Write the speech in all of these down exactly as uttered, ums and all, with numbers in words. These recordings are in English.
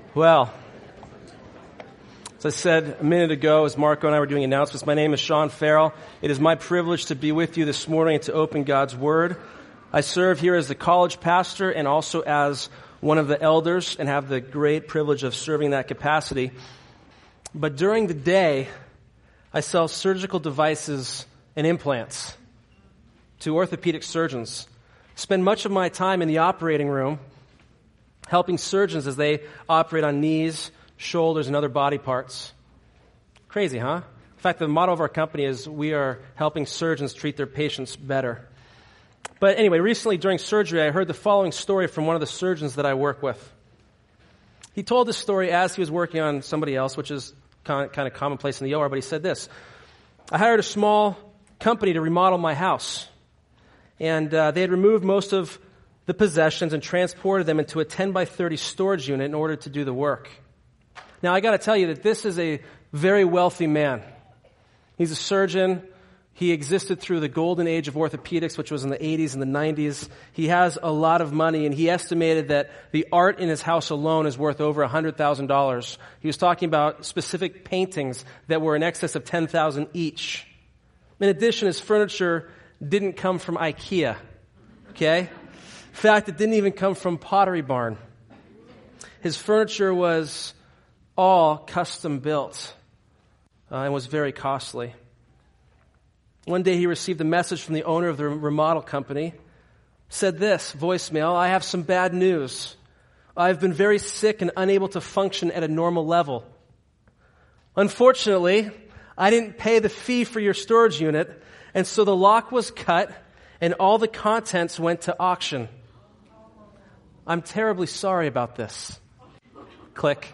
Well, as I said a minute ago, as Marco and I were doing announcements, my name is Sean Farrell. It is my privilege to be with you this morning and to open God's Word. I serve here as the college pastor and also as one of the elders and have the great privilege of serving that capacity. But during the day, I sell surgical devices and implants to orthopedic surgeons. Spend much of my time in the operating room helping surgeons as they operate on knees, shoulders, and other body parts. Crazy, huh? In fact, the motto of our company is we are helping surgeons treat their patients better. But anyway, recently during surgery, I heard the following story from one of the surgeons that I work with. He told this story as he was working on somebody else, which is kind of commonplace in the O R, but he said this: I hired a small company to remodel my house, and uh, they had removed most of the possessions and transported them into a ten by thirty storage unit in order to do the work. Now, I got to tell you that this is a very wealthy man. He's a surgeon. He existed through the golden age of orthopedics, which was in the eighties and the nineties. He has a lot of money, and he estimated that the art in his house alone is worth over one hundred thousand dollars. He was talking about specific paintings that were in excess of ten thousand dollars each. In addition, his furniture didn't come from IKEA, okay? In fact, it didn't even come from Pottery Barn. His furniture was all custom built uh, and was very costly. One day he received a message from the owner of the remodel company. Said this, voicemail: I have some bad news. I've been very sick and unable to function at a normal level. Unfortunately, I didn't pay the fee for your storage unit, and so the lock was cut and all the contents went to auction. I'm terribly sorry about this. Click.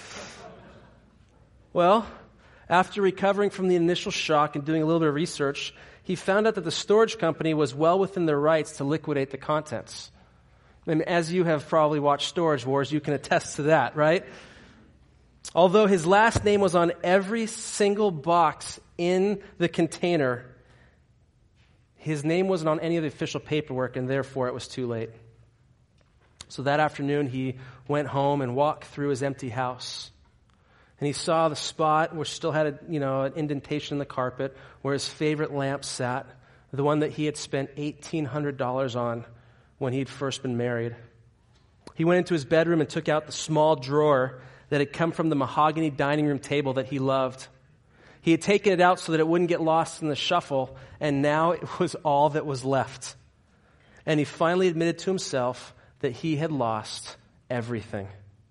Well, after recovering from the initial shock and doing a little bit of research, he found out that the storage company was well within their rights to liquidate the contents. And as you have probably watched Storage Wars, you can attest to that, right? Although his last name was on every single box in the container, his name wasn't on any of the official paperwork, and therefore it was too late. So that afternoon, he went home and walked through his empty house. And he saw the spot which still had a, you know, an indentation in the carpet where his favorite lamp sat, the one that he had spent eighteen hundred dollars on when he'd first been married. He went into his bedroom and took out the small drawer that had come from the mahogany dining room table that he loved. He had taken it out so that it wouldn't get lost in the shuffle, and now it was all that was left. And he finally admitted to himself that he had lost everything.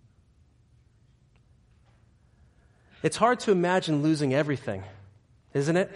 It's hard to imagine losing everything, isn't it?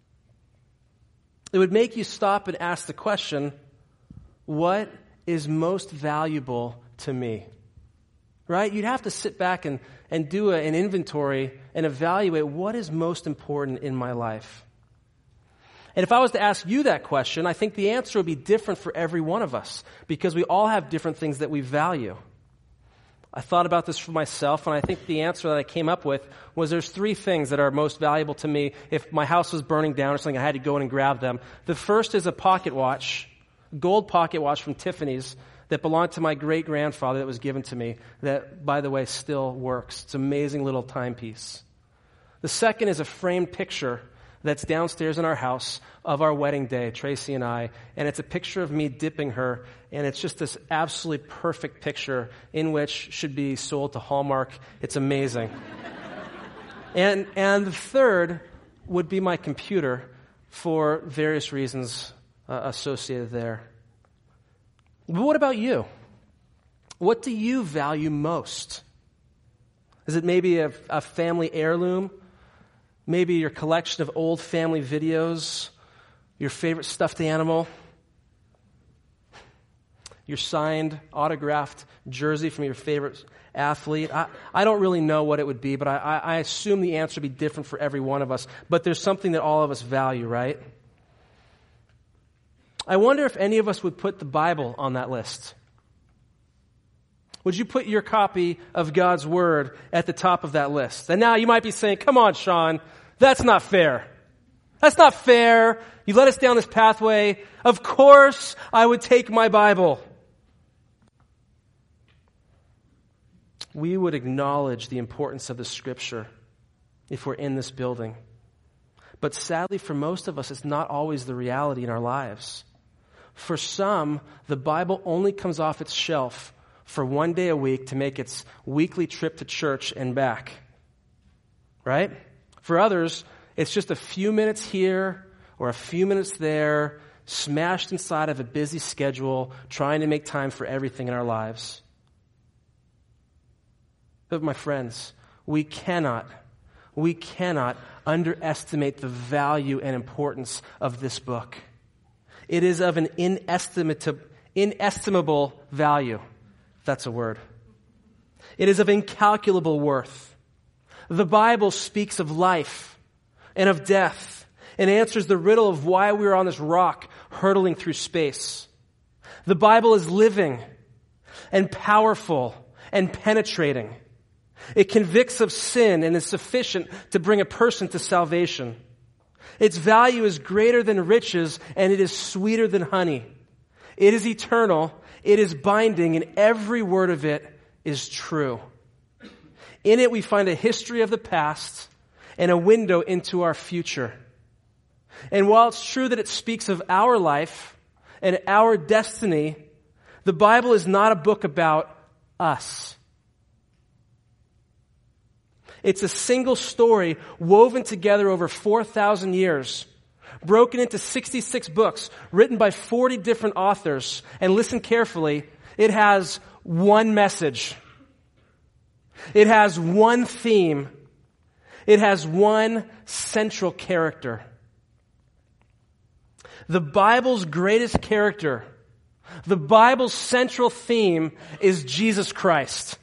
It would make you stop and ask the question, what is most valuable to me? Right? You'd have to sit back and, and do a, an inventory and evaluate what is most important in my life. And if I was to ask you that question, I think the answer would be different for every one of us because we all have different things that we value. I thought about this for myself, and I think the answer that I came up with was there's three things that are most valuable to me if my house was burning down or something, I had to go in and grab them. The first is a pocket watch, gold pocket watch from Tiffany's that belonged to my great-grandfather that was given to me that, by the way, still works. It's an amazing little timepiece. The second is a framed picture that's downstairs in our house of our wedding day, Tracy and I, and it's a picture of me dipping her, and it's just this absolutely perfect picture in which should be sold to Hallmark. It's amazing. and and the third would be my computer for various reasons uh, associated there. But what about you? What do you value most? Is it maybe a, a family heirloom? Maybe your collection of old family videos, your favorite stuffed animal, your signed, autographed jersey from your favorite athlete. I, I don't really know what it would be, but I, I assume the answer would be different for every one of us. But there's something that all of us value, right? I wonder if any of us would put the Bible on that list. Would you put your copy of God's Word at the top of that list? And now you might be saying, come on, Sean, that's not fair. That's not fair. You led us down this pathway. Of course I would take my Bible. we would acknowledge the importance of the Scripture if we're in this building. But sadly, for most of us, it's not always the reality in our lives. For some, the Bible only comes off its shelf for one day a week to make its weekly trip to church and back. Right? For others, it's just a few minutes here or a few minutes there, smashed inside of a busy schedule, trying to make time for everything in our lives. But my friends, we cannot, we cannot underestimate the value and importance of this book. It is of an inestimable, inestimable value, if that's a word. It is of incalculable worth. The Bible speaks of life and of death and answers the riddle of why we are on this rock hurtling through space. The Bible is living and powerful and penetrating. It convicts of sin and is sufficient to bring a person to salvation. Its value is greater than riches, and it is sweeter than honey. It is eternal, it is binding, and every word of it is true. In it we find a history of the past and a window into our future. And while it's true that it speaks of our life and our destiny, the Bible is not a book about us. It's a single story woven together over four thousand years, broken into sixty-six books, written by forty different authors. And listen carefully, it has one message. It has one theme. It has one central character. The Bible's greatest character, the Bible's central theme is Jesus Christ.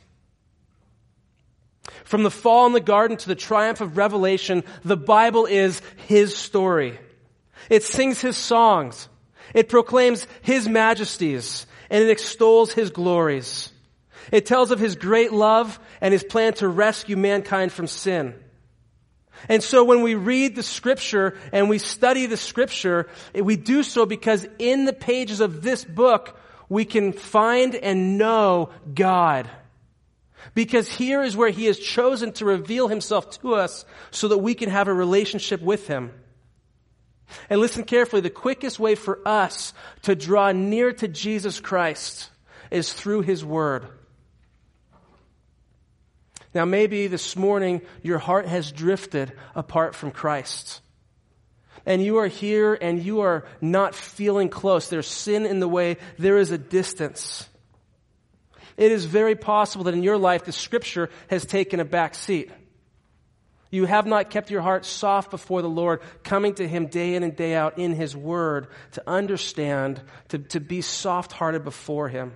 From the fall in the garden to the triumph of Revelation, the Bible is His story. It sings His songs. It proclaims His majesties, and it extols His glories. It tells of His great love and His plan to rescue mankind from sin. And so when we read the Scripture and we study the Scripture, we do so because in the pages of this book, we can find and know God. Because here is where He has chosen to reveal Himself to us so that we can have a relationship with Him. And listen carefully, the quickest way for us to draw near to Jesus Christ is through His Word. Now maybe this morning your heart has drifted apart from Christ. And you are here and you are not feeling close. There's sin in the way. There is a distance. It is very possible that in your life the Scripture has taken a back seat. You have not kept your heart soft before the Lord, coming to Him day in and day out in His Word to understand, to, to be soft-hearted before Him.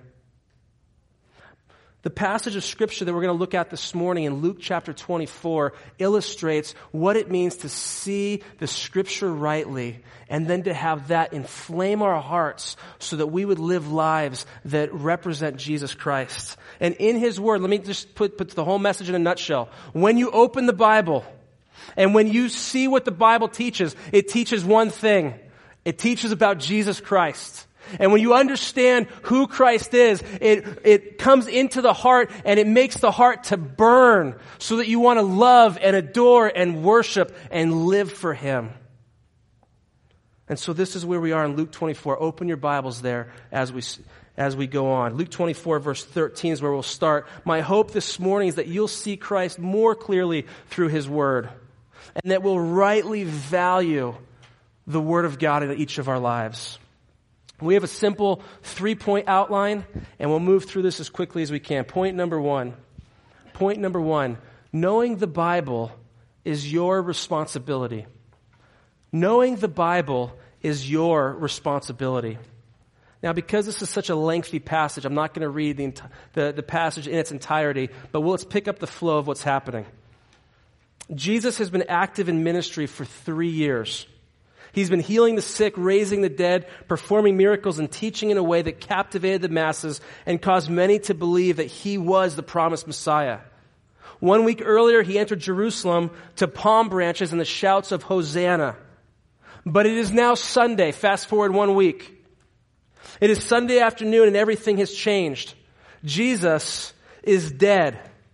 The passage of Scripture that we're going to look at this morning in Luke chapter twenty-four illustrates what it means to see the Scripture rightly and then to have that inflame our hearts so that we would live lives that represent Jesus Christ. And in His Word, let me just put, put the whole message in a nutshell. When you open the Bible and when you see what the Bible teaches, it teaches one thing. It teaches about Jesus Christ. And when you understand who Christ is, it, it comes into the heart and it makes the heart to burn so that you want to love and adore and worship and live for Him. And so this is where we are in Luke twenty-four. Open your Bibles there as we, as we go on. Luke twenty-four verse thirteen is where we'll start. My hope this morning is that you'll see Christ more clearly through His Word and that we'll rightly value the Word of God in each of our lives. We have a simple three-point outline, and we'll move through this as quickly as we can. Point number one. Point number one. Knowing the Bible is your responsibility. Knowing the Bible is your responsibility. Now, because this is such a lengthy passage, I'm not going to read the, the, the passage in its entirety, but we'll, let's pick up the flow of what's happening. Jesus has been active in ministry for three years. He's been healing the sick, raising the dead, performing miracles, and teaching in a way that captivated the masses and caused many to believe that He was the promised Messiah. One week earlier, He entered Jerusalem to palm branches and the shouts of Hosanna. But it is now Sunday. Fast forward one week. It is Sunday afternoon and everything has changed. Jesus is dead.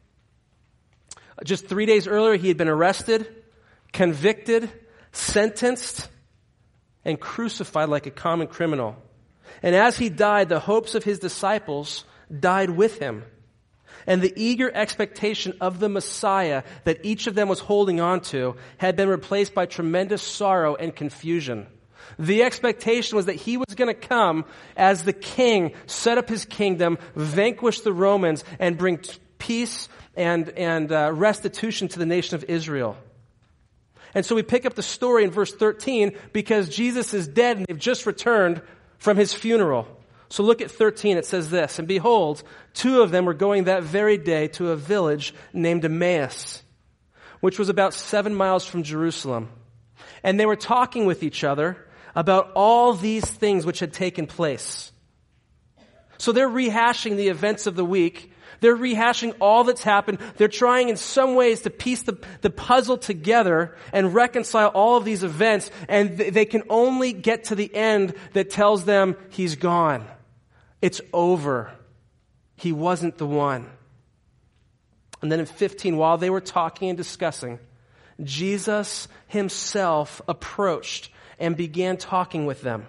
Just three days earlier, he had been arrested, convicted, sentenced, and crucified like a common criminal. And as he died, the hopes of his disciples died with him. And the eager expectation of the Messiah that each of them was holding on to had been replaced by tremendous sorrow and confusion. The expectation was that he was going to come as the king, set up his kingdom, vanquish the Romans, and bring peace and, and uh, restitution to the nation of Israel. And so we pick up the story in verse thirteen because Jesus is dead and they've just returned from his funeral. So look at thirteen. It says this, "And behold, two of them were going that very day to a village named Emmaus, which was about seven miles from Jerusalem. And they were talking with each other about all these things which had taken place." So they're rehashing the events of the week. They're rehashing all that's happened. They're trying in some ways to piece the, the puzzle together and reconcile all of these events. And th- they can only get to the end that tells them he's gone. It's over. He wasn't the one. And then in fifteen, while they were talking and discussing, Jesus himself approached and began talking with them.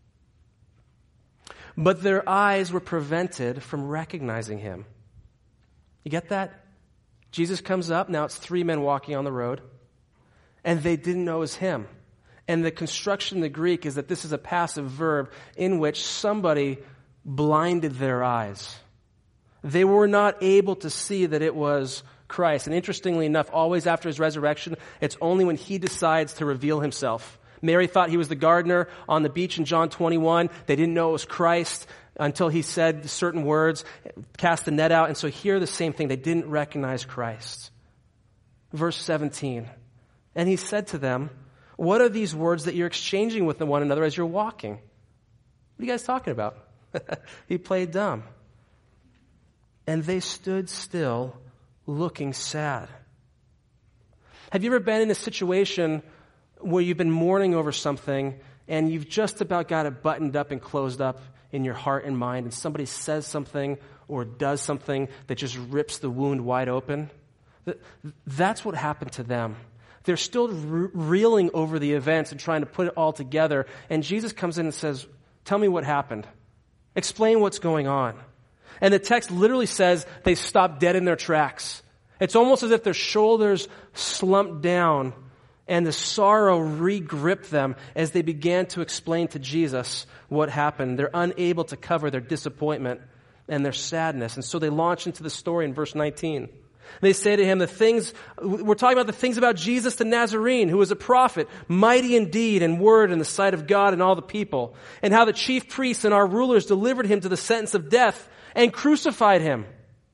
But their eyes were prevented from recognizing him. You get that? Jesus comes up. Now it's three men walking on the road. And they didn't know it was him. And the construction in the Greek is that this is a passive verb in which somebody blinded their eyes. They were not able to see that it was Christ. And interestingly enough, always after his resurrection, it's only when he decides to reveal himself. Mary thought he was the gardener on the beach in John twenty-one. They didn't know it was Christ until he said certain words, cast the net out. And so here the same thing. They didn't recognize Christ. Verse seventeen. "And he said to them, 'What are these words that you're exchanging with one another as you're walking?'" What are you guys talking about? He played dumb. "And they stood still, looking sad." Have you ever been in a situation where you've been mourning over something and you've just about got it buttoned up and closed up in your heart and mind, and somebody says something or does something that just rips the wound wide open? That's what happened to them. They're still re- reeling over the events and trying to put it all together. And Jesus comes in and says, "Tell me what happened. Explain what's going on." And the text literally says they stopped dead in their tracks. It's almost as if their shoulders slumped down and the sorrow re-gripped them as they began to explain to Jesus what happened. They're unable to cover their disappointment and their sadness. And so they launch into the story in verse nineteen. They say to him, the things, we're talking about the things about Jesus the Nazarene, who was a prophet, mighty in deed and word in the sight of God and all the people, and how the chief priests and our rulers delivered him to the sentence of death and crucified him.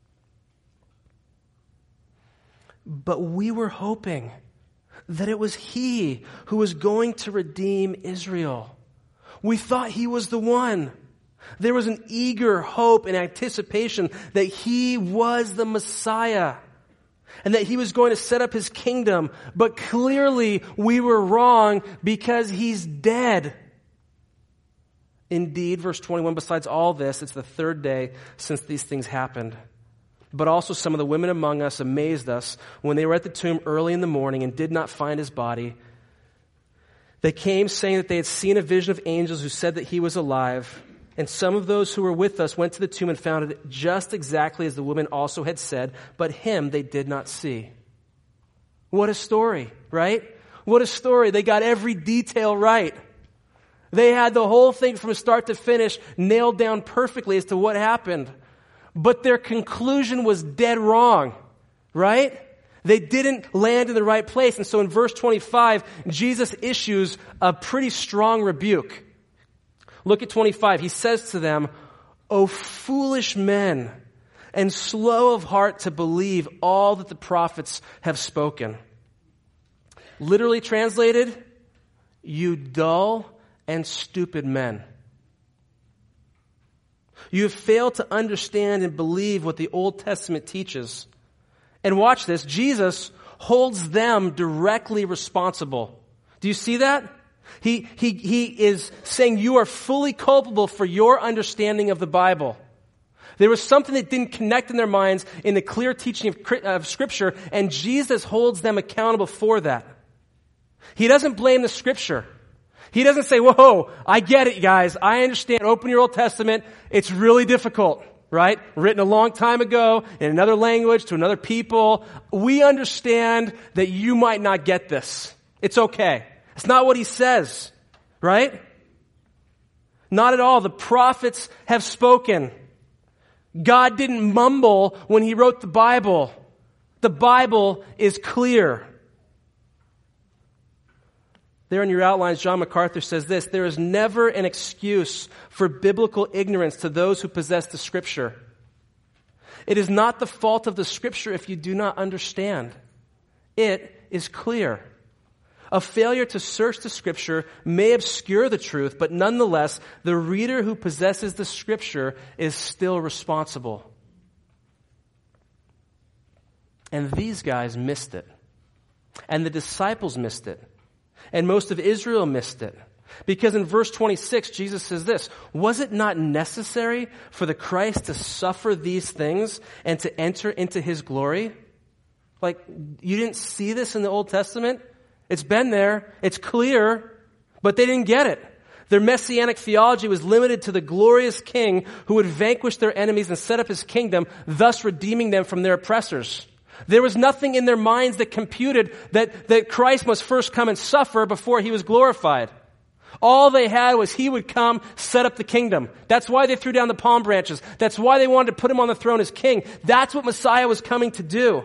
But we were hoping that it was he who was going to redeem Israel. We thought he was the one. There was an eager hope and anticipation that he was the Messiah and that he was going to set up his kingdom. But clearly we were wrong because he's dead. Indeed, verse twenty-one, besides all this, it's the third day since these things happened. But also some of the women among us amazed us when they were at the tomb early in the morning and did not find his body. They came saying that they had seen a vision of angels who said that he was alive. And some of those who were with us went to the tomb and found it just exactly as the women also had said, but him they did not see. What a story, right? What a story. They got every detail right. They had the whole thing from start to finish nailed down perfectly as to what happened. But their conclusion was dead wrong, right? They didn't land in the right place. And so in verse twenty-five, Jesus issues a pretty strong rebuke. Look at twenty-five. He says to them, "O foolish men, and slow of heart to believe all that the prophets have spoken." Literally translated, "You dull and stupid men. You have failed to understand and believe what the Old Testament teaches." And watch this. Jesus holds them directly responsible. Do you see that? He, he, he is saying you are fully culpable for your understanding of the Bible. There was something that didn't connect in their minds in the clear teaching of, of Scripture, and Jesus holds them accountable for that. He doesn't blame the Scripture. He doesn't say, whoa, I get it, guys. I understand. Open your Old Testament. It's really difficult, right? Written a long time ago in another language to another people. We understand that you might not get this. It's okay. It's not what he says, right? Not at all. The prophets have spoken. God didn't mumble when he wrote the Bible. The Bible is clear. There in your outlines, John MacArthur says this: there is never an excuse for biblical ignorance to those who possess the Scripture. It is not the fault of the Scripture if you do not understand. It is clear. A failure to search the Scripture may obscure the truth, but nonetheless, the reader who possesses the Scripture is still responsible. And these guys missed it. And the disciples missed it. And most of Israel missed it. Because in verse twenty-six, Jesus says this: was it not necessary for the Christ to suffer these things and to enter into his glory? Like, you didn't see this in the Old Testament? It's been there. It's clear. But they didn't get it. Their messianic theology was limited to the glorious king who would vanquish their enemies and set up his kingdom, thus redeeming them from their oppressors. There was nothing in their minds that computed that, that Christ must first come and suffer before he was glorified. All they had was he would come, set up the kingdom. That's why they threw down the palm branches. That's why they wanted to put him on the throne as king. That's what Messiah was coming to do.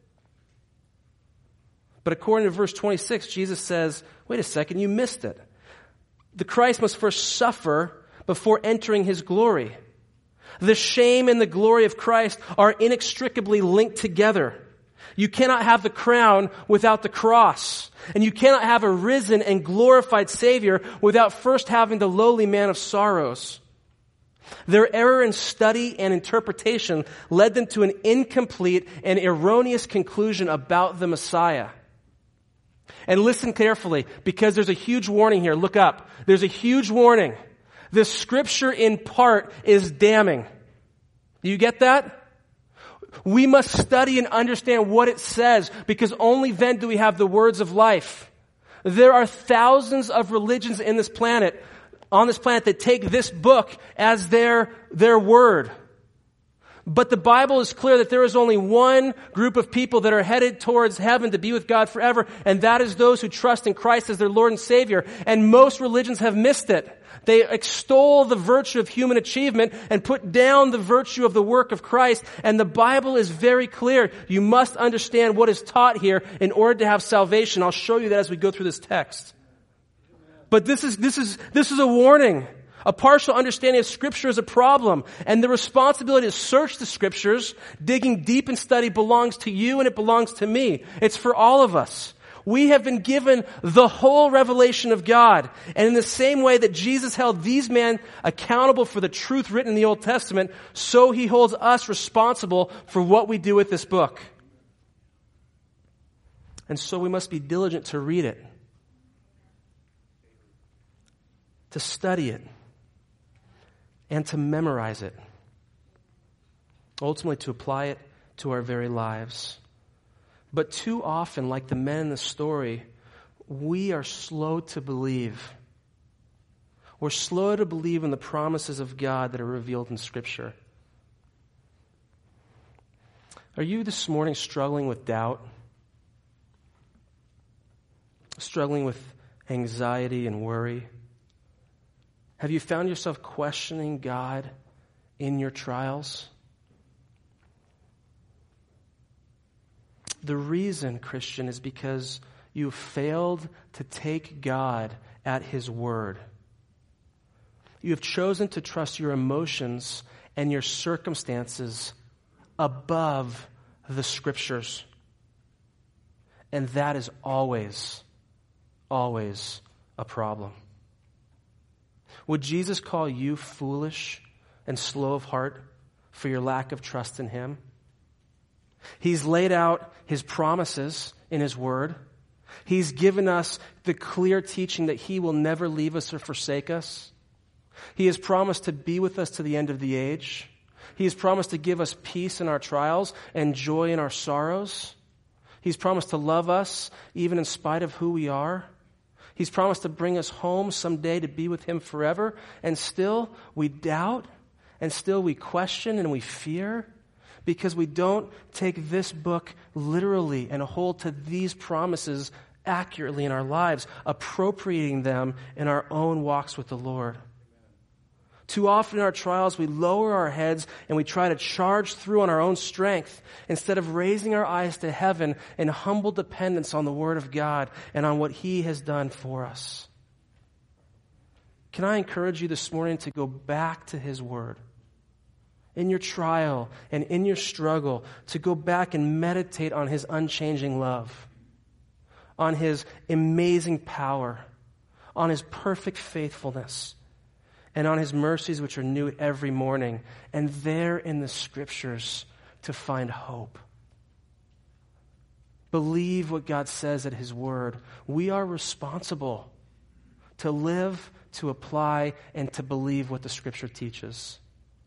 But according to verse twenty-six, Jesus says, wait a second, you missed it. The Christ must first suffer before entering his glory. The shame and the glory of Christ are inextricably linked together. You cannot have the crown without the cross. And you cannot have a risen and glorified Savior without first having the lowly man of sorrows. Their error in study and interpretation led them to an incomplete and erroneous conclusion about the Messiah. And listen carefully, because there's a huge warning here. Look up. There's a huge warning. The Scripture in part is damning. Do you get that? We must study and understand what it says, because only then do we have the words of life. There are thousands of religions in this planet, on this planet, that take this book as their, their word. But the Bible is clear that there is only one group of people that are headed towards heaven to be with God forever, and that is those who trust in Christ as their Lord and Savior. And most religions have missed it. They extol the virtue of human achievement and put down the virtue of the work of Christ. And the Bible is very clear. You must understand what is taught here in order to have salvation. I'll show you that as we go through this text. But this is, this is, this is a warning. A partial understanding of Scripture is a problem, and the responsibility to search the Scriptures, digging deep in study, belongs to you and it belongs to me. It's for all of us. We have been given the whole revelation of God, and in the same way that Jesus held these men accountable for the truth written in the Old Testament, so he holds us responsible for what we do with this book. And so we must be diligent to read it, to study it, and to memorize it. Ultimately, to apply it to our very lives. But too often, like the men in the story, we are slow to believe. We're slow to believe in the promises of God that are revealed in Scripture. Are you this morning struggling with doubt? Struggling with anxiety and worry? Have you found yourself questioning God in your trials? The reason, Christian, is because you failed to take God at his word. You have chosen to trust your emotions and your circumstances above the Scriptures. And that is always, always a problem. Would Jesus call you foolish and slow of heart for your lack of trust in him? He's laid out his promises in his word. He's given us the clear teaching that he will never leave us or forsake us. He has promised to be with us to the end of the age. He's promised to give us peace in our trials and joy in our sorrows. He's promised to love us even in spite of who we are. He's promised to bring us home someday to be with him forever. And still we doubt, and still we question and we fear because we don't take this book literally and hold to these promises accurately in our lives, appropriating them in our own walks with the Lord. Too often in our trials, we lower our heads and we try to charge through on our own strength instead of raising our eyes to heaven in humble dependence on the Word of God and on what He has done for us. Can I encourage you this morning to go back to His Word? In your trial and in your struggle, to go back and meditate on His unchanging love, on His amazing power, on His perfect faithfulness, and on His mercies which are new every morning, and there in the Scriptures to find hope. Believe what God says at His Word. We are responsible to live, to apply, and to believe what the Scripture teaches.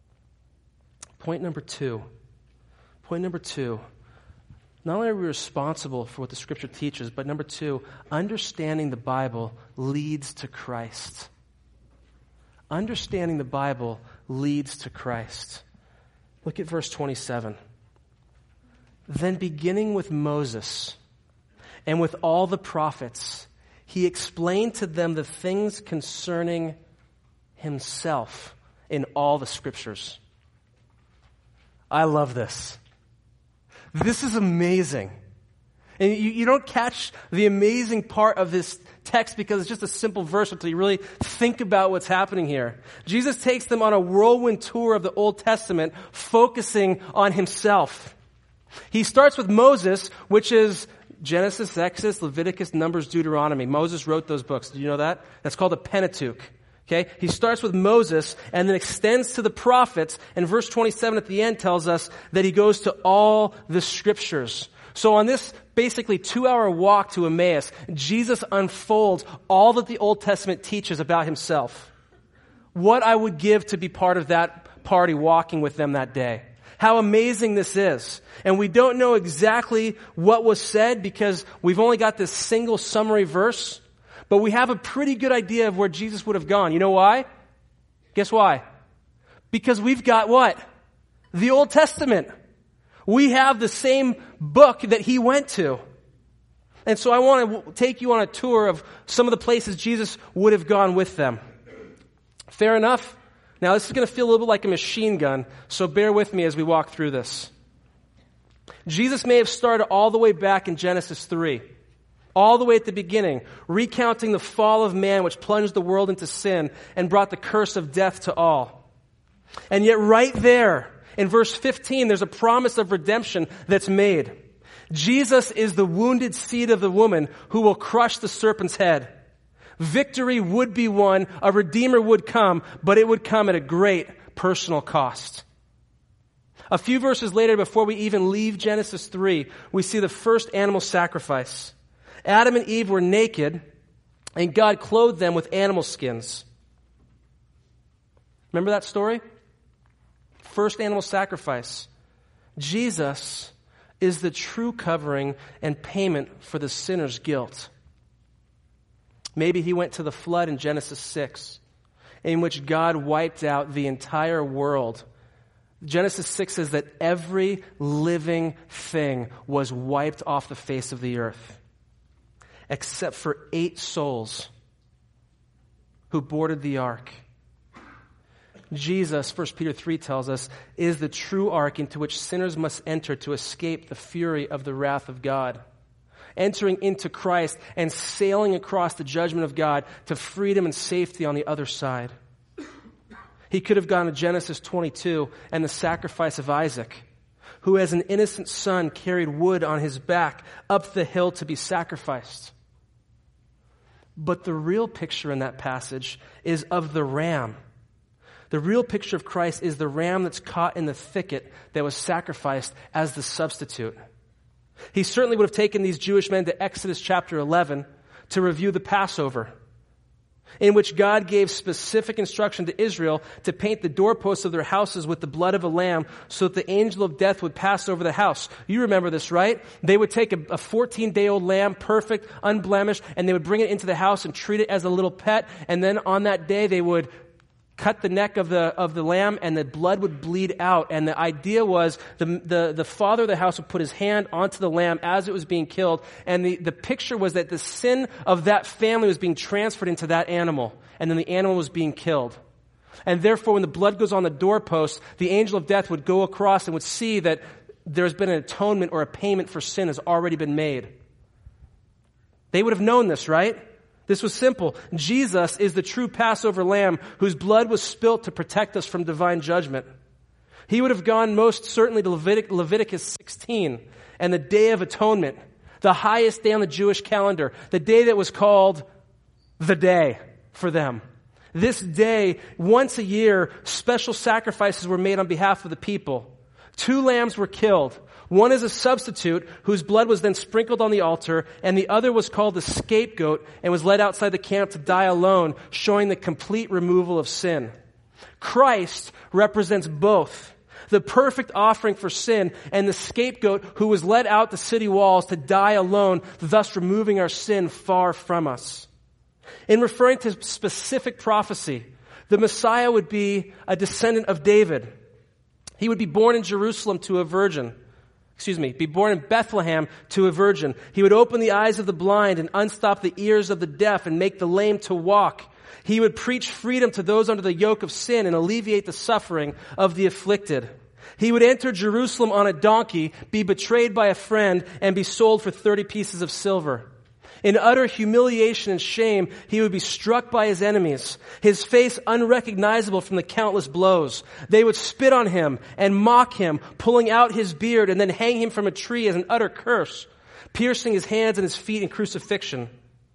Point number two. Point number two. Not only are we responsible for what the Scripture teaches, but number two, understanding the Bible leads to Christ. Understanding the Bible leads to Christ. Look at verse twenty-seven. Then beginning with Moses and with all the prophets, he explained to them the things concerning himself in all the Scriptures. I love this. This is amazing. And you, you don't catch the amazing part of this text because it's just a simple verse until you really think about what's happening here. Jesus takes them on a whirlwind tour of the Old Testament, focusing on himself. He starts with Moses, which is Genesis, Exodus, Leviticus, Numbers, Deuteronomy. Moses wrote those books. Did you know that? That's called the Pentateuch. Okay? He starts with Moses and then extends to the prophets, and verse twenty-seven at the end tells us that he goes to all the Scriptures. So on this basically two-hour walk to Emmaus, Jesus unfolds all that the Old Testament teaches about himself. What I would give to be part of that party walking with them that day. How amazing this is. And we don't know exactly what was said because we've only got this single summary verse, but we have a pretty good idea of where Jesus would have gone. You know why? Guess why? Because we've got what? The Old Testament. We have the same book that he went to. And so I want to take you on a tour of some of the places Jesus would have gone with them. Fair enough? Now this is going to feel a little bit like a machine gun, so bear with me as we walk through this. Jesus may have started all the way back in Genesis three. All the way at the beginning, recounting the fall of man which plunged the world into sin and brought the curse of death to all. And yet right there, in verse fifteen, there's a promise of redemption that's made. Jesus is the wounded seed of the woman who will crush the serpent's head. Victory would be won, a Redeemer would come, but it would come at a great personal cost. A few verses later, before we even leave Genesis three, we see the first animal sacrifice. Adam and Eve were naked, and God clothed them with animal skins. Remember that story? First animal sacrifice. Jesus is the true covering and payment for the sinner's guilt. Maybe he went to the flood in Genesis six, in which God wiped out the entire world. Genesis six says that every living thing was wiped off the face of the earth, except for eight souls who boarded the ark. Jesus, First Peter three tells us, is the true ark into which sinners must enter to escape the fury of the wrath of God. Entering into Christ and sailing across the judgment of God to freedom and safety on the other side. He could have gone to Genesis twenty-two and the sacrifice of Isaac, who as an innocent son carried wood on his back up the hill to be sacrificed. But the real picture in that passage is of the ram. The real picture of Christ is the ram that's caught in the thicket that was sacrificed as the substitute. He certainly would have taken these Jewish men to Exodus chapter eleven to review the Passover. in which God gave specific instruction to Israel to paint the doorposts of their houses with the blood of a lamb so that the angel of death would pass over the house. You remember this, right? They would take a fourteen-day-old lamb, perfect, unblemished, and they would bring it into the house and treat it as a little pet, and then on that day they would cut the neck of the of the lamb, and the blood would bleed out. And the idea was the, the, the father of the house would put his hand onto the lamb as it was being killed, and the, the picture was that the sin of that family was being transferred into that animal, and then the animal was being killed. And therefore, when the blood goes on the doorpost, the angel of death would go across and would see that there's been an atonement or a payment for sin has already been made. They would have known this, right? This was simple. Jesus is the true Passover lamb whose blood was spilt to protect us from divine judgment. He would have gone most certainly to Levitic- Leviticus sixteen and the Day of Atonement, the highest day on the Jewish calendar, the day that was called the day for them. This day, once a year, special sacrifices were made on behalf of the people. Two lambs were killed. One is a substitute whose blood was then sprinkled on the altar, and the other was called the scapegoat and was led outside the camp to die alone, showing the complete removal of sin. Christ represents both, the perfect offering for sin and the scapegoat who was led out the city walls to die alone, thus removing our sin far from us. In referring to specific prophecy, the Messiah would be a descendant of David. He would be born in Jerusalem to a virgin. Excuse me, be born in Bethlehem to a virgin. He would open the eyes of the blind and unstop the ears of the deaf and make the lame to walk. He would preach freedom to those under the yoke of sin and alleviate the suffering of the afflicted. He would enter Jerusalem on a donkey, be betrayed by a friend, and be sold for thirty pieces of silver. In utter humiliation and shame, he would be struck by his enemies, his face unrecognizable from the countless blows. They would spit on him and mock him, pulling out his beard and then hang him from a tree as an utter curse, piercing his hands and his feet in crucifixion.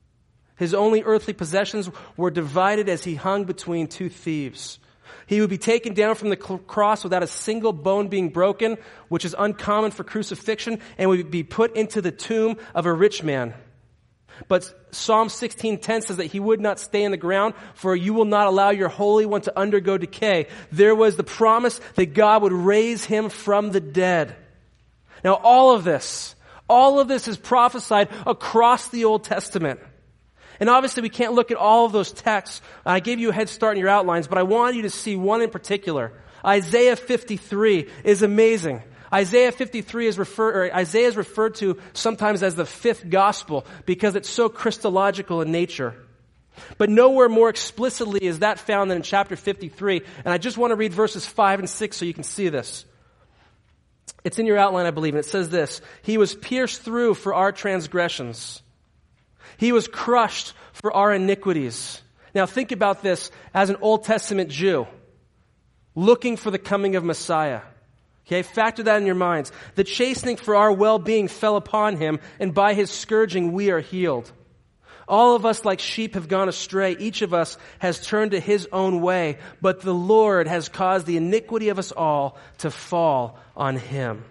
His only earthly possessions were divided as he hung between two thieves. He would be taken down from the cross without a single bone being broken, which is uncommon for crucifixion, and would be put into the tomb of a rich man. But Psalm sixteen ten says that he would not stay in the ground, for you will not allow your Holy One to undergo decay. There was the promise that God would raise him from the dead. Now all of this, all of this is prophesied across the Old Testament. And obviously we can't look at all of those texts. I gave you a head start in your outlines, but I wanted you to see one in particular. Isaiah fifty-three is amazing. Isaiah fifty-three is referred, or Isaiah is referred to sometimes as the fifth gospel because it's so Christological in nature. But nowhere more explicitly is that found than in chapter fifty-three. And I just want to read verses five and six so you can see this. It's in your outline, I believe, and it says this: He was pierced through for our transgressions. He was crushed for our iniquities. Now think about this as an Old Testament Jew looking for the coming of Messiah. Okay, factor that in your minds. The chastening for our well-being fell upon him, and by his scourging we are healed. All of us like sheep have gone astray. Each of us has turned to his own way, but the Lord has caused the iniquity of us all to fall on him.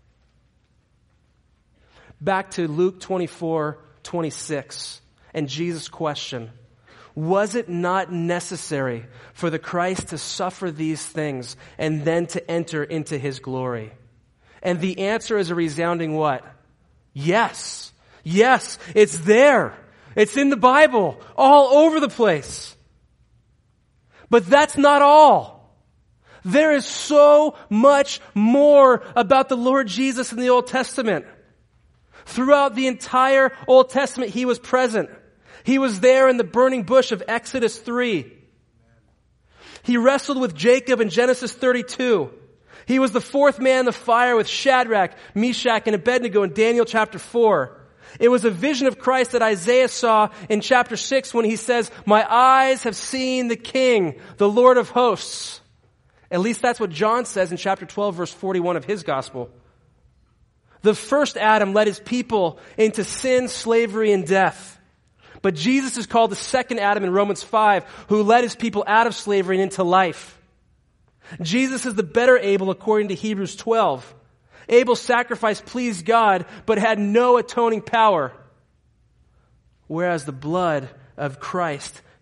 Back to Luke twenty-four twenty-six and Jesus' question. Was it not necessary for the Christ to suffer these things and then to enter into his glory? And the answer is a resounding what? Yes. Yes, it's there. It's in the Bible, all over the place. But that's not all. There is so much more about the Lord Jesus in the Old Testament. Throughout the entire Old Testament, he was present. He was there in the burning bush of Exodus three. He wrestled with Jacob in Genesis thirty-two. He was the fourth man in the fire with Shadrach, Meshach, and Abednego in Daniel chapter four. It was a vision of Christ that Isaiah saw in chapter six when he says, "My eyes have seen the King, the Lord of hosts." At least that's what John says in chapter twelve, verse forty-one of his gospel. The first Adam led his people into sin, slavery, and death. But Jesus is called the second Adam in Romans five, who led his people out of slavery and into life. Jesus is the better Abel according to Hebrews twelve. Abel's sacrifice pleased God, but had no atoning power. Whereas the blood of Christ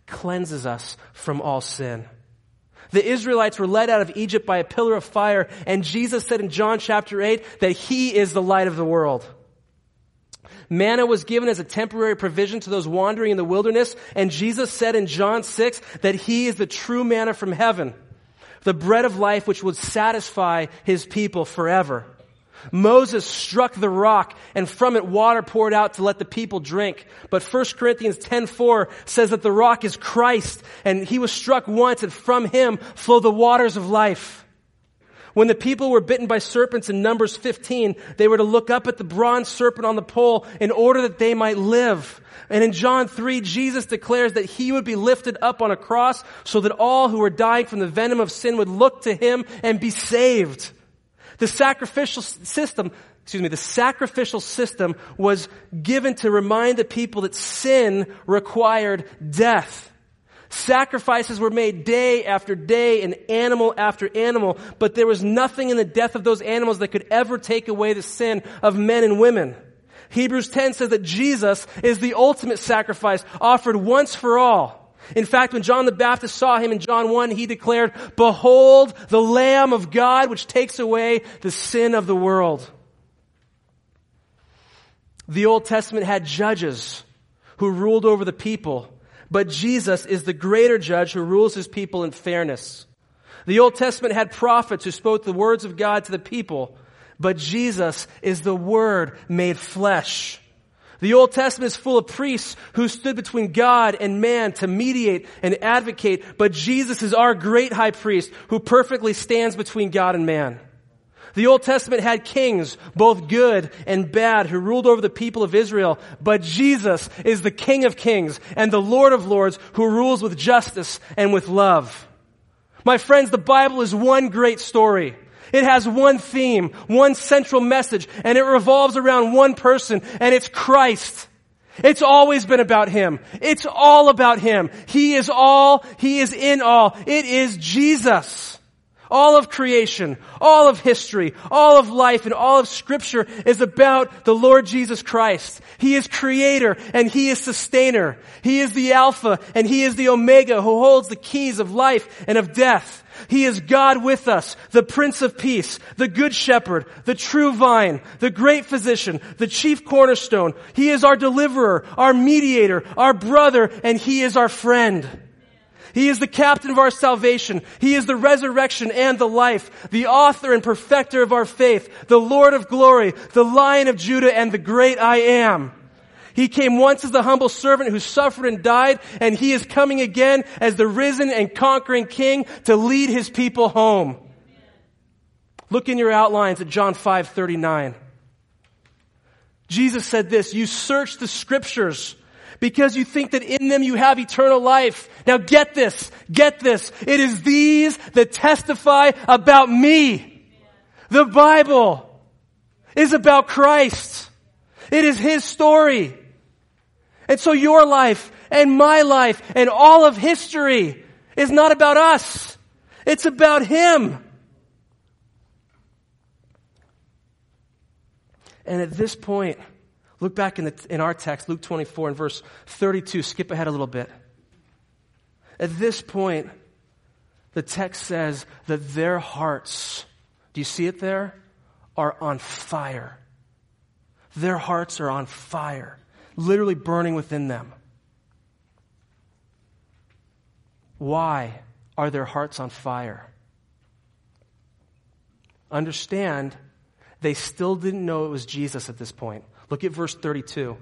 cleanses us from all sin. The Israelites were led out of Egypt by a pillar of fire, and Jesus said in John chapter eight that He is the light of the world. Manna was given as a temporary provision to those wandering in the wilderness, and Jesus said in John six that He is the true manna from heaven, the bread of life which would satisfy His people forever. Moses struck the rock, and from it water poured out to let the people drink. But First Corinthians ten four says that the rock is Christ, and He was struck once, and from Him flow the waters of life. When the people were bitten by serpents in Numbers fifteen, they were to look up at the bronze serpent on the pole in order that they might live. And in John three, Jesus declares that He would be lifted up on a cross so that all who were dying from the venom of sin would look to Him and be saved. The sacrificial system, excuse me, the sacrificial system was given to remind the people that sin required death. Sacrifices were made day after day and animal after animal, but there was nothing in the death of those animals that could ever take away the sin of men and women. Hebrews ten says that Jesus is the ultimate sacrifice offered once for all. In fact, when John the Baptist saw Him in John one, he declared, "Behold, the Lamb of God which takes away the sin of the world." The Old Testament had judges who ruled over the people, but Jesus is the greater judge who rules His people in fairness. The Old Testament had prophets who spoke the words of God to the people, but Jesus is the Word made flesh. The Old Testament is full of priests who stood between God and man to mediate and advocate, but Jesus is our great high priest who perfectly stands between God and man. The Old Testament had kings, both good and bad, who ruled over the people of Israel, but Jesus is the King of kings and the Lord of lords who rules with justice and with love. My friends, the Bible is one great story. It has one theme, one central message, and it revolves around one person, and it's Christ. It's always been about Him. It's all about Him. He is all. He is in all. It is Jesus. All of creation, all of history, all of life, and all of Scripture is about the Lord Jesus Christ. He is Creator and He is Sustainer. He is the Alpha and He is the Omega who holds the keys of life and of death. He is God with us, the Prince of Peace, the Good Shepherd, the True Vine, the Great Physician, the Chief Cornerstone. He is our Deliverer, our Mediator, our Brother, and He is our friend. He is the captain of our salvation. He is the resurrection and the life, the author and perfecter of our faith, the Lord of glory, the Lion of Judah, and the great I am. He came once as the humble servant who suffered and died, and He is coming again as the risen and conquering King to lead His people home. Look in your outlines at John five thirty-nine. Jesus said this, "You search the Scriptures because you think that in them you have eternal life." Now get this, get this. It is these that testify about me. The Bible is about Christ. It is His story. And so your life and my life and all of history is not about us. It's about Him. And at this point, look back in, the, in our text, Luke twenty-four and verse thirty-two. Skip ahead a little bit. At this point, the text says that their hearts, do you see it there? Are on fire. Their hearts are on fire, literally burning within them. Why are their hearts on fire? Understand, they still didn't know it was Jesus at this point. Look at verse thirty-two.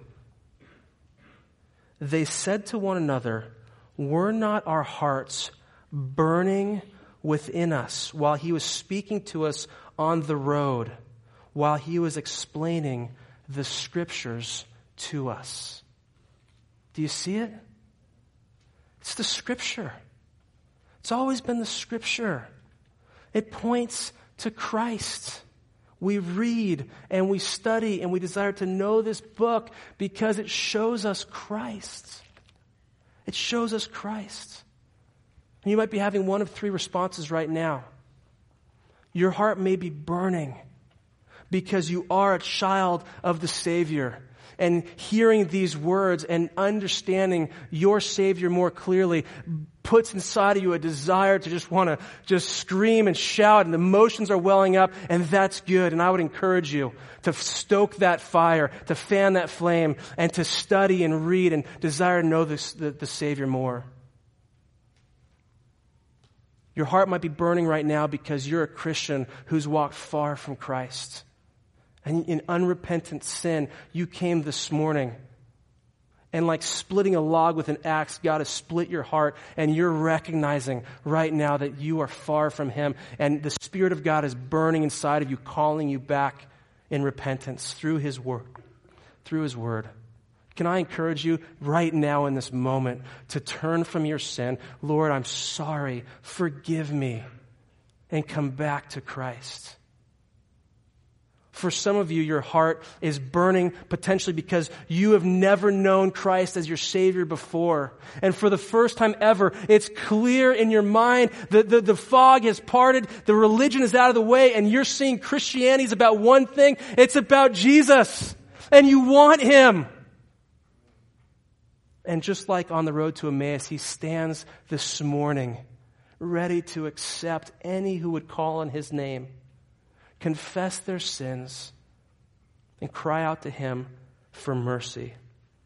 They said to one another, "Were not our hearts burning within us while He was speaking to us on the road, while He was explaining the Scriptures to us?" Do you see it? It's the Scripture. It's always been the Scripture. It points to Christ. We read and we study and we desire to know this book because it shows us Christ. It shows us Christ. And you might be having one of three responses right now. Your heart may be burning because you are a child of the Savior. and hearing these words and understanding your Savior more clearly puts inside of you a desire to just want to just scream and shout, and the emotions are welling up, and that's good. And I would encourage you to stoke that fire, to fan that flame, and to study and read and desire to know this, the, the Savior more. Your heart might be burning right now because you're a Christian who's walked far from Christ. And in unrepentant sin, you came this morning. And like splitting a log with an axe, God has split your heart, and you're recognizing right now that you are far from Him. And the Spirit of God is burning inside of you, calling you back in repentance through His Word. Through His Word. Can I encourage you right now in this moment to turn from your sin? Lord, I'm sorry. Forgive me. And come back to Christ. For some of you, your heart is burning potentially because you have never known Christ as your Savior before. And for the first time ever, it's clear in your mind that the, the fog has parted, the religion is out of the way, and you're seeing Christianity is about one thing. It's about Jesus. And you want Him. And just like on the road to Emmaus, He stands this morning ready to accept any who would call on His name, confess their sins, and cry out to Him for mercy.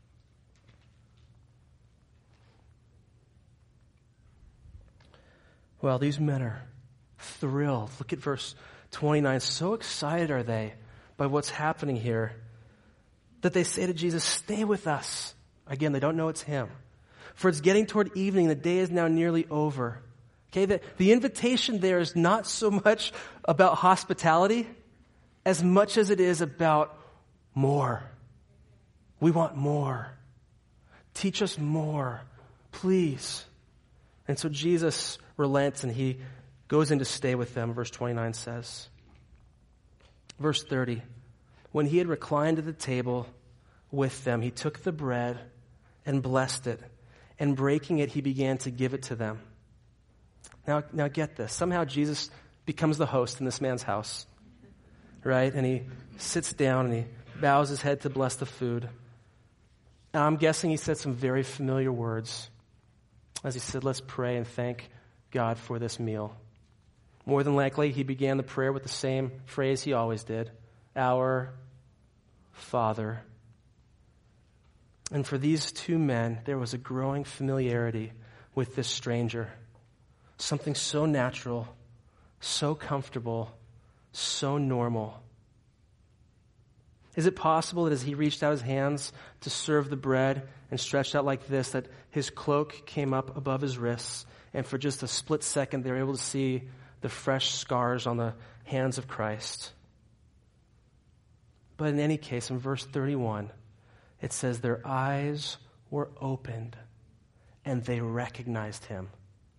Well, these men are thrilled. Look at verse twenty-nine. So excited are they by what's happening here that they say to Jesus, "Stay with us." Again, they don't know it's Him. For it's getting toward evening. The day is now nearly over. Okay, the, the invitation there is not so much about hospitality as much as it is about more. We want more. Teach us more, please. And so Jesus relents and He goes in to stay with them, verse twenty-nine says. Verse thirty, when He had reclined at the table with them, He took the bread and blessed it, and breaking it, He began to give it to them. Now, now get this. Somehow Jesus becomes the host in this man's house, right? And He sits down and He bows His head to bless the food. And I'm guessing He said some very familiar words as He said, "Let's pray and thank God for this meal." More than likely, He began the prayer with the same phrase He always did, "Our Father." And for these two men, there was a growing familiarity with this stranger. Something so natural, so comfortable, so normal. Is it possible that as He reached out His hands to serve the bread and stretched out like this, that His cloak came up above His wrists, and for just a split second they were able to see the fresh scars on the hands of Christ? But in any case, in verse thirty-one, it says their eyes were opened and they recognized Him.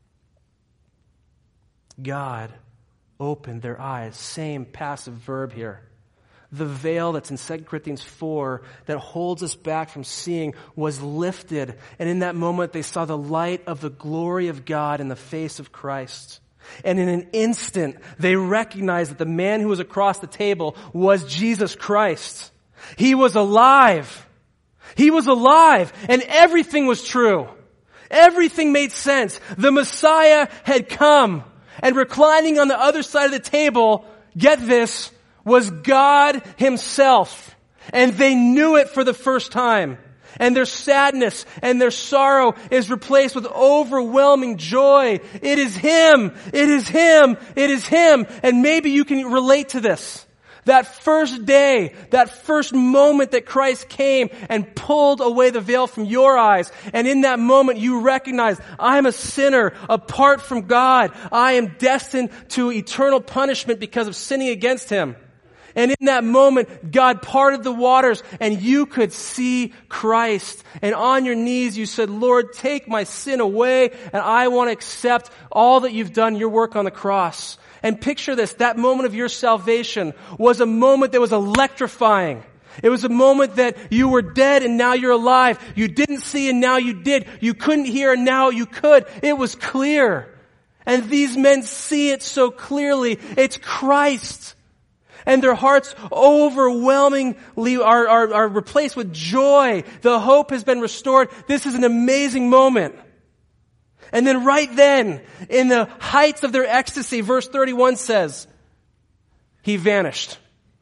God opened their eyes. Same passive verb here. The veil that's in Second Corinthians four that holds us back from seeing was lifted. And in that moment, they saw the light of the glory of God in the face of Christ. And in an instant, they recognized that the man who was across the table was Jesus Christ. He was alive. He was alive, and everything was true. Everything made sense. The Messiah had come, and reclining on the other side of the table, get this, was God Himself. And they knew it for the first time. And their sadness and their sorrow is replaced with overwhelming joy. It is Him. It is Him. It is Him. And maybe you can relate to this. That first day, that first moment that Christ came and pulled away the veil from your eyes. And in that moment you recognize, I'm a sinner apart from God. I am destined to eternal punishment because of sinning against Him. And in that moment, God parted the waters and you could see Christ. And on your knees you said, "Lord, take my sin away and I want to accept all that You've done, Your work on the cross." And picture this, that moment of your salvation was a moment that was electrifying. It was a moment that you were dead and now you're alive. You didn't see and now you did. You couldn't hear and now you could. It was clear. And these men see it so clearly. It's Christ. And their hearts overwhelmingly are, are, are replaced with joy. The hope has been restored. This is an amazing moment. And then right then, in the heights of their ecstasy, verse thirty-one says, he vanished.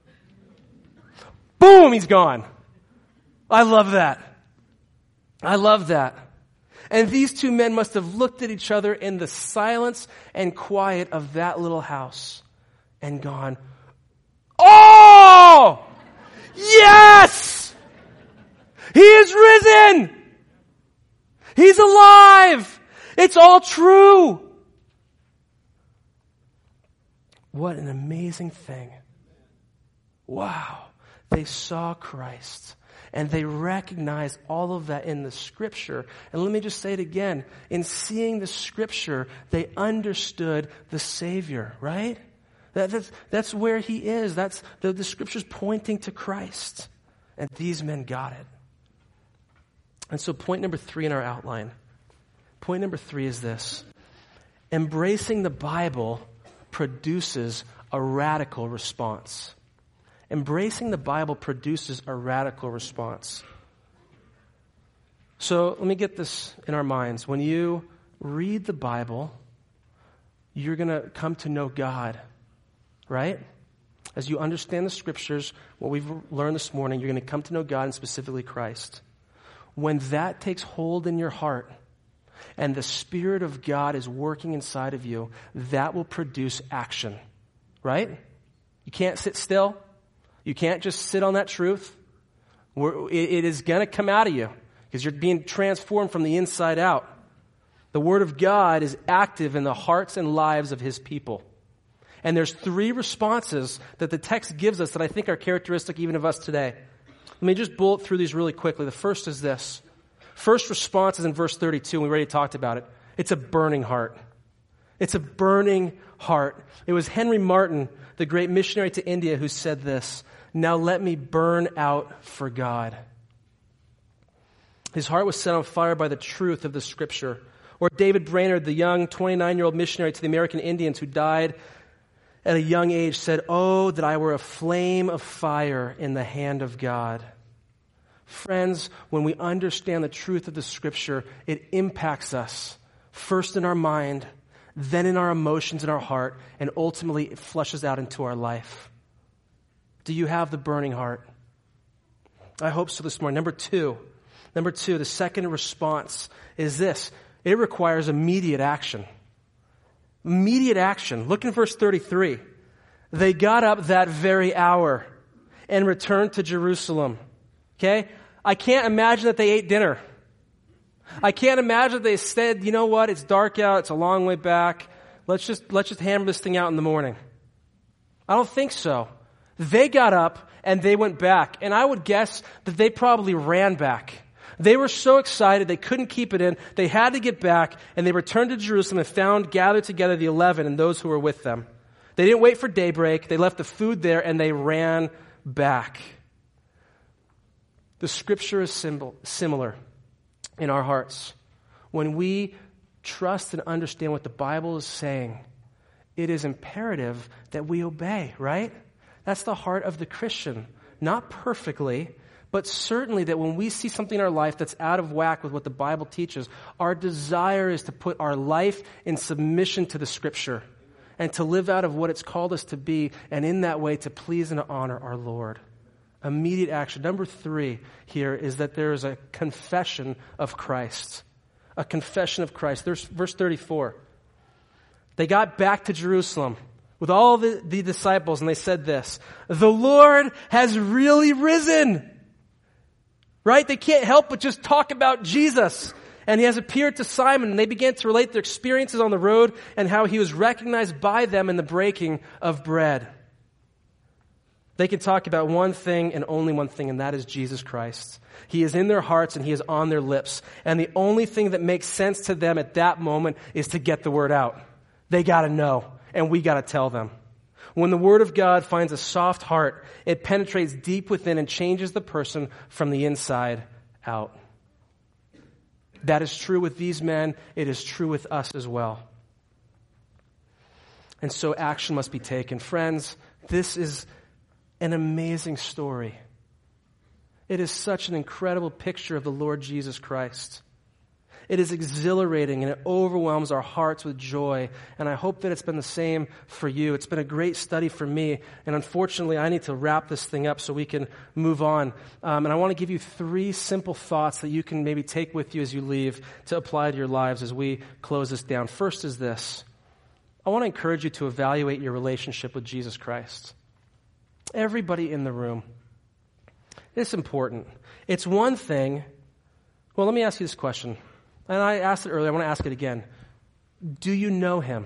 Boom, he's gone. I love that. I love that. And these two men must have looked at each other in the silence and quiet of that little house and gone, oh, yes! He is risen! He's alive! It's all true! What an amazing thing. Wow. They saw Christ. And they recognized all of that in the Scripture. And let me just say it again. In seeing the Scripture, they understood the Savior, right? That, that's, that's where He is. That's the, the Scripture's pointing to Christ. And these men got it. And so point number three in our outline. Point number three is this. Embracing the Bible produces a radical response. Embracing the Bible produces a radical response. So let me get this in our minds. When you read the Bible, you're going to come to know God, right? As you understand the Scriptures, what we've learned this morning, you're going to come to know God and specifically Christ. When that takes hold in your heart and the Spirit of God is working inside of you, that will produce action, right? You can't sit still. You can't just sit on that truth. It is going to come out of you because you're being transformed from the inside out. The Word of God is active in the hearts and lives of His people. And there's three responses that the text gives us that I think are characteristic even of us today. Let me just bullet through these really quickly. The first is this. First response is in verse thirty-two, and we already talked about it. It's a burning heart. It's a burning heart. It was Henry Martyn, the great missionary to India, who said this. Now let me burn out for God. His heart was set on fire by the truth of the Scripture. Or David Brainerd, the young twenty-nine-year-old missionary to the American Indians who died at a young age, said, oh, that I were a flame of fire in the hand of God. Friends, when we understand the truth of the Scripture, it impacts us, first in our mind, then in our emotions and our heart, and ultimately it flushes out into our life. Do you have the burning heart? I hope so this morning. Number two, number two, the second response is this. It requires immediate action. Immediate action. Look in verse thirty-three. They got up that very hour and returned to Jerusalem. Okay? I can't imagine that they ate dinner. I can't imagine that they said, you know what, it's dark out, it's a long way back. Let's just, let's just hammer this thing out in the morning. I don't think so. They got up and they went back. And I would guess that they probably ran back. They were so excited, they couldn't keep it in. They had to get back, and they returned to Jerusalem and found gathered together the eleven and those who were with them. They didn't wait for daybreak. They left the food there, and they ran back. The Scripture is symbol, similar in our hearts. When we trust and understand what the Bible is saying, it is imperative that we obey, right? That's the heart of the Christian. Not perfectly, but certainly that when we see something in our life that's out of whack with what the Bible teaches, our desire is to put our life in submission to the Scripture and to live out of what it's called us to be, and in that way to please and to honor our Lord. Immediate action. Number three here is that there is a confession of Christ. A confession of Christ. There's verse thirty-four. They got back to Jerusalem with all the, the disciples, and they said this, the Lord has really risen. Right? They can't help but just talk about Jesus. And He has appeared to Simon, and they began to relate their experiences on the road and how He was recognized by them in the breaking of bread. They can talk about one thing and only one thing, and that is Jesus Christ. He is in their hearts and He is on their lips. And the only thing that makes sense to them at that moment is to get the word out. They got to know, and we got to tell them. When the Word of God finds a soft heart, it penetrates deep within and changes the person from the inside out. That is true with these men. It is true with us as well. And so action must be taken. Friends, this is an amazing story. It is such an incredible picture of the Lord Jesus Christ. It is exhilarating and it overwhelms our hearts with joy. And I hope that it's been the same for you. It's been a great study for me. And unfortunately, I need to wrap this thing up so we can move on. Um, and I want to give you three simple thoughts that you can maybe take with you as you leave to apply to your lives as we close this down. First is this. I want to encourage you to evaluate your relationship with Jesus Christ. Everybody in the room. It's important. It's one thing. Well, let me ask you this question. And I asked it earlier. I want to ask it again. Do you know him?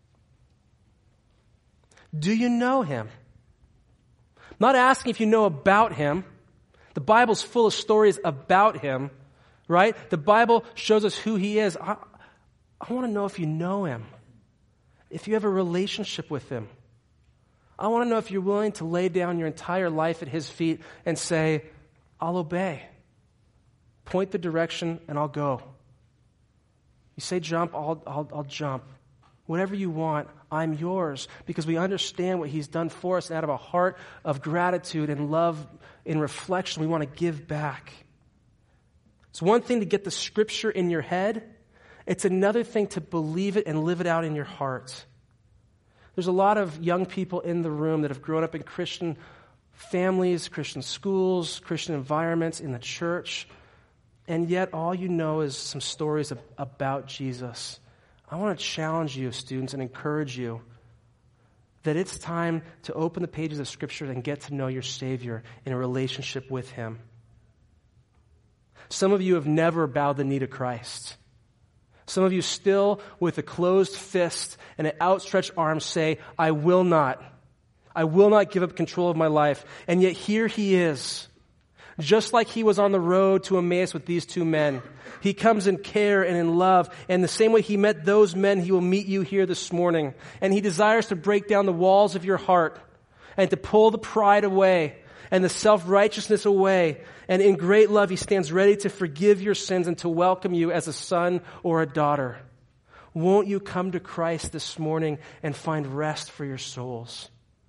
Do you know him? I'm not asking if you know about him. The Bible's full of stories about him, right? The Bible shows us who he is. I, I want to know if you know him. If you have a relationship with him. I want to know if you're willing to lay down your entire life at his feet and say, I'll obey. Point the direction and I'll go. You say jump, I'll, I'll, I'll jump. Whatever you want, I'm yours. Because we understand what he's done for us, and out of a heart of gratitude and love in reflection, we want to give back. It's one thing to get the scripture in your head. It's another thing to believe it and live it out in your heart. There's a lot of young people in the room that have grown up in Christian families, Christian schools, Christian environments, in the church. And yet all you know is some stories of, about Jesus. I want to challenge you, students, and encourage you that it's time to open the pages of Scripture and get to know your Savior in a relationship with him. Some of you have never bowed the knee to Christ. Some of you still, with a closed fist and an outstretched arm, say, I will not. I will not give up control of my life. And yet here he is. Just like he was on the road to Emmaus with these two men. He comes in care and in love. And the same way he met those men, he will meet you here this morning. And he desires to break down the walls of your heart and to pull the pride away and the self-righteousness away. And in great love, he stands ready to forgive your sins and to welcome you as a son or a daughter. Won't you come to Christ this morning and find rest for your souls?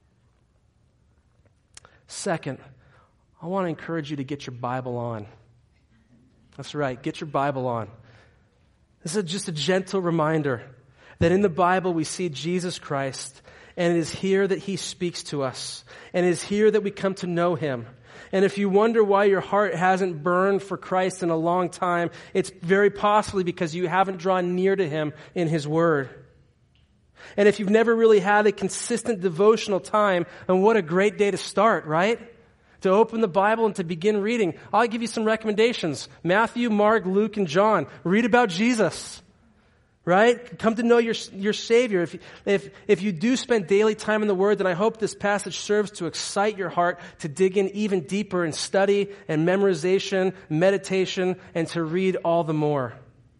Second, I want to encourage you to get your Bible on. That's right, get your Bible on. This is just a gentle reminder that in the Bible we see Jesus Christ, and it is here that he speaks to us, and it is here that we come to know him. And if you wonder why your heart hasn't burned for Christ in a long time, it's very possibly because you haven't drawn near to him in his word. And if you've never really had a consistent devotional time, then what a great day to start, right? To open the Bible and to begin reading. I'll give you some recommendations. Matthew, Mark, Luke, and John. Read about Jesus. Right? Come to know your, your Savior. If, if, if you do spend daily time in the Word, then I hope this passage serves to excite your heart to dig in even deeper in study and memorization, meditation, and to read all the more.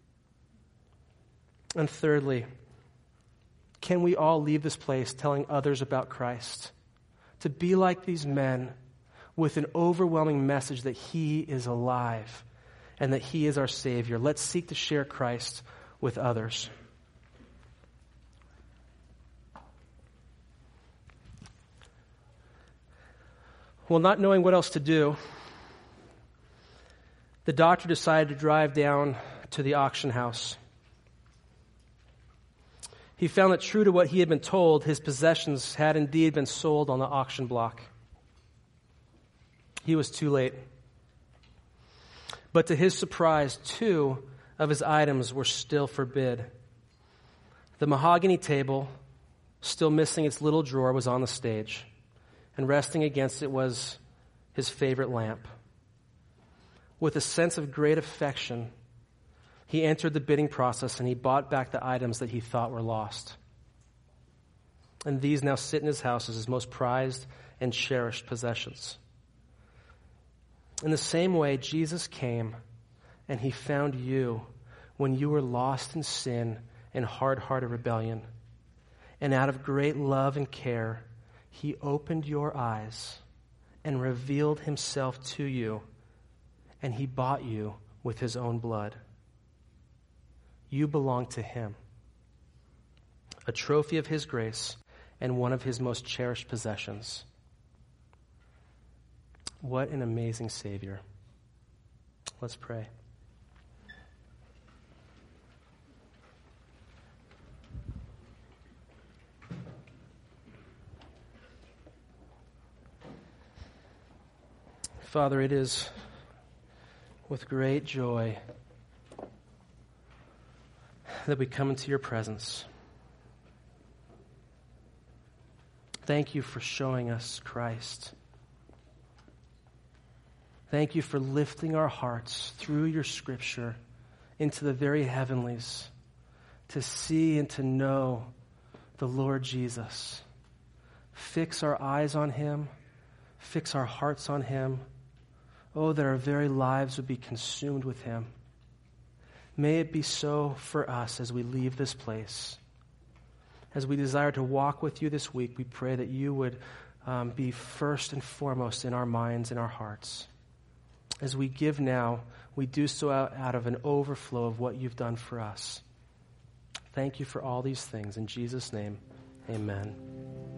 And thirdly, can we all leave this place telling others about Christ? To be like these men with an overwhelming message that he is alive and that he is our Savior. Let's seek to share Christ with others. Well, not knowing what else to do, the doctor decided to drive down to the auction house. He found that true to what he had been told, his possessions had indeed been sold on the auction block. He was too late. But to his surprise, two of his items were still for bid. The mahogany table, still missing its little drawer, was on the stage, and resting against it was his favorite lamp. With a sense of great affection, he entered the bidding process and he bought back the items that he thought were lost. And these now sit in his house as his most prized and cherished possessions. In the same way, Jesus came and he found you when you were lost in sin and hard-hearted rebellion. And out of great love and care, he opened your eyes and revealed himself to you, and he bought you with his own blood. You belong to him, a trophy of his grace and one of his most cherished possessions. What an amazing Savior. Let's pray. Father, it is with great joy that we come into your presence. Thank you for showing us Christ. Thank you for lifting our hearts through your scripture into the very heavenlies to see and to know the Lord Jesus. Fix our eyes on him. Fix our hearts on him. Oh, that our very lives would be consumed with him. May it be so for us as we leave this place. As we desire to walk with you this week, we pray that you would um, be first and foremost in our minds and our hearts. As we give now, we do so out, out of an overflow of what you've done for us. Thank you for all these things. In Jesus' name, amen.